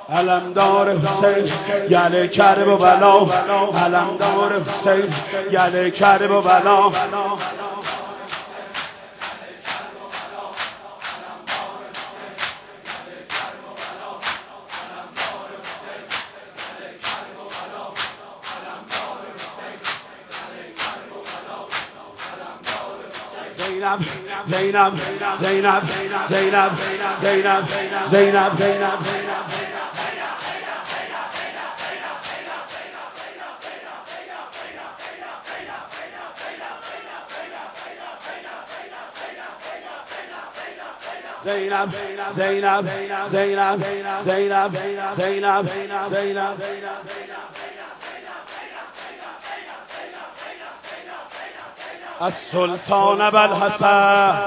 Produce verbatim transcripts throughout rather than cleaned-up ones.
علمدار حسین یعنی کرب و بلا، علمدار حسین یعنی کرب و بلا. زینب زینب زینب زینب زینب زینب زینب زینب زینب زینب زینب زینب زینب السلطان ابوالحسن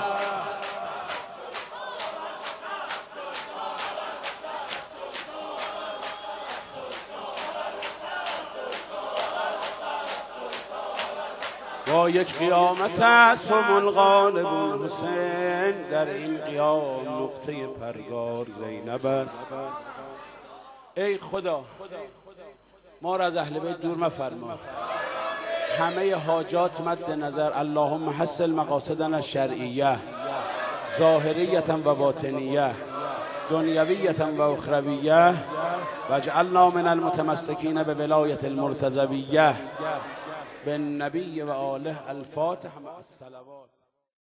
با یک قیامت است هم الغالب حسین، در این قیام نقطه پرگار زینب است. ای خدا ما را از اهل بیت دور مفرما، همه حاجات مد نظر. اللهم حصل مقاصدنا الشرعیه ظاهریه و باطنیه دنیویه و اخرویه واجعلنا من المتمسکین بولایة المرتضویه بالنبی و آله. الفاتح مع الصلوات.